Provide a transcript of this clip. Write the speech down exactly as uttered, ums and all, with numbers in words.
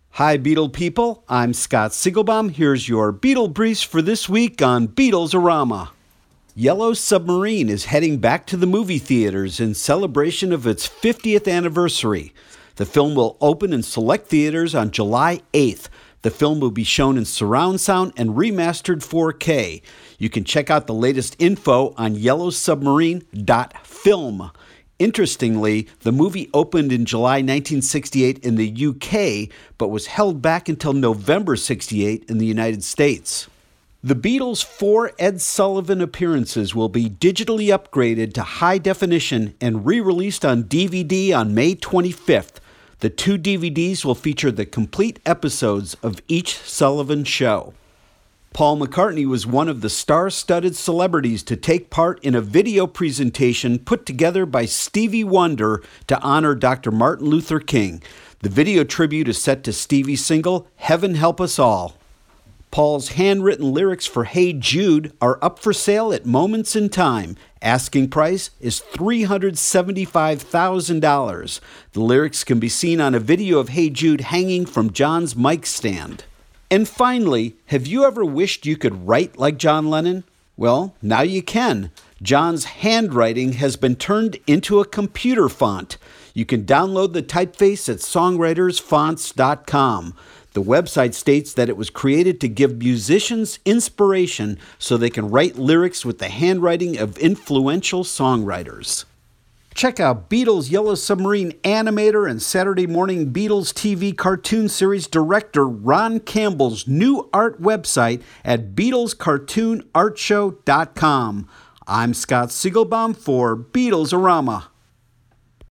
Hi, Beatle people. I'm Scott Siegelbaum. Here's your Beatle briefs for this week on Beatles-orama. Yellow Submarine is heading back to the movie theaters in celebration of its fiftieth anniversary. The film will open in select theaters on July eighth. The film will be shown in surround sound and remastered four K. You can check out the latest info on yellow submarine dot film. Interestingly, the movie opened in July nineteen sixty-eight in the U K, but was held back until November sixty-eight in the United States. The Beatles' four Ed Sullivan appearances will be digitally upgraded to high definition and re-released on D V D on May twenty-fifth. The two D V Ds will feature the complete episodes of each Sullivan show. Paul McCartney was one of the star-studded celebrities to take part in a video presentation put together by Stevie Wonder to honor Doctor Martin Luther King. The video tribute is set to Stevie's single, Heaven Help Us All. Paul's handwritten lyrics for Hey Jude are up for sale at Moments in Time. Asking price is three hundred seventy-five thousand dollars. The lyrics can be seen on a video of Hey Jude hanging from John's mic stand. And finally, have you ever wished you could write like John Lennon? Well, now you can. John's handwriting has been turned into a computer font. You can download the typeface at songwriters fonts dot com. The website states that it was created to give musicians inspiration so they can write lyrics with the handwriting of influential songwriters. Check out Beatles Yellow Submarine animator and Saturday Morning Beatles T V cartoon series director Ron Campbell's new art website at beatles cartoon art show dot com. I'm Scott Siegelbaum for Beatles-orama.